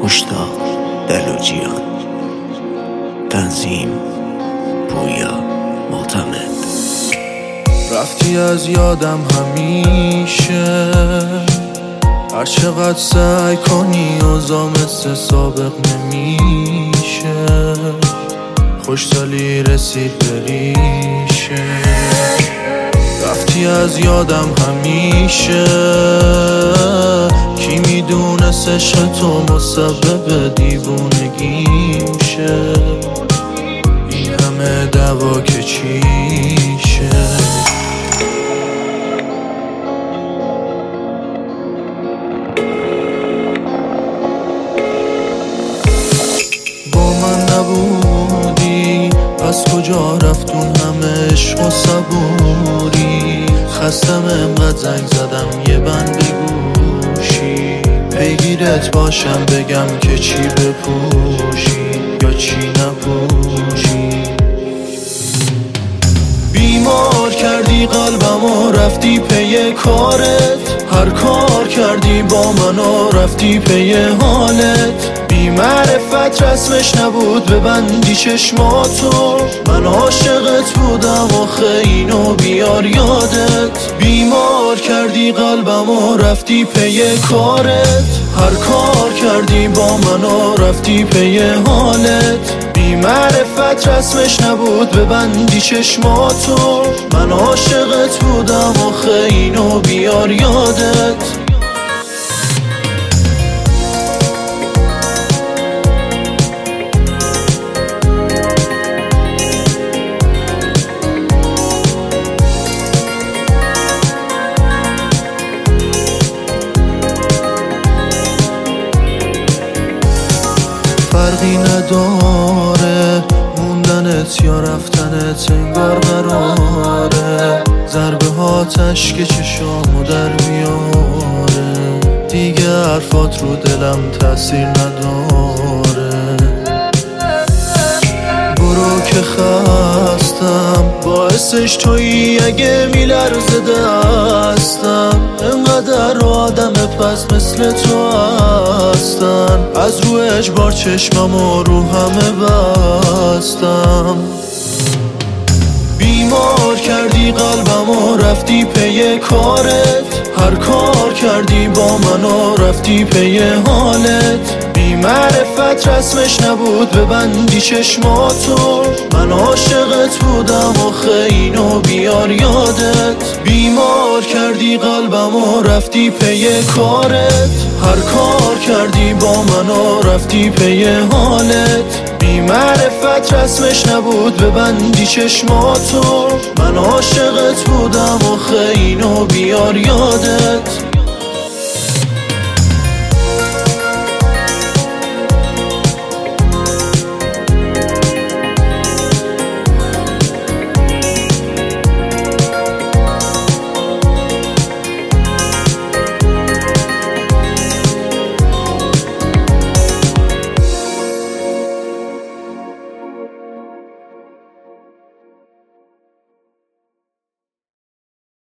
مشتاق دلوجیان. تنظیم پویا معتمد. رفتی از یادم همیشه، هر چقدر سعی کنی اوضاع مثل سابق نمیشه. خوشحالی رسید بریشه، رفتی از یادم همیشه. کی میدونست عشق تو مسبب دیوونگیشه. این همه دعوا که چیشه. با من نبودی، از کجا رفتون همه عشق و صبوری. خستم انقدر زنگ زدم یه بند بگوشی. پیگیرت باشم بگم که چی بپوشی یا چی نپوشی. بیمار کردی قلبم و رفتی پی کارت. هر کار کردی با من و رفتی پی حالت. بی معرفت رسمش نبود ببندی چشماتو. من عاشقت بودم آخه اینو بیار یادت. بیمار کردی قلبم و رفتی پی کارت. هر کار کردی با من و رفتی پی حالت. بی معرفت رسمش نبود ببندی چشماتو. من عاشقت بودم آخه اینو بیار یادت. فرقی نداره موندنت یا رفتنت، انگار قراره ضربه ها تشک چشامو در بیاره. دیگه حرفات رو دلم تاثیر نداره. برو که خستم باعثش تویی، اگه میلرزه دستم. انقدر آدم پس مثل تو هستن. از رو اجبار چشمم و رو همه بستم. بیمار کردی قلبم و رفتی پی کارت. هر کار کردی با من و رفتی پی حالت. بی معرفت رسمش نبود ببندی چشماتو. من عاشقت بودم آخه اینو بیار یادت. بیمار کردی قلبم و رفتی پی کارت. هر کار کردی با من و رفتی پی حالت. بی معرفت رسمش نبود ببندی چشماتو. من عاشقت بودم آخه اینو بیار یادت.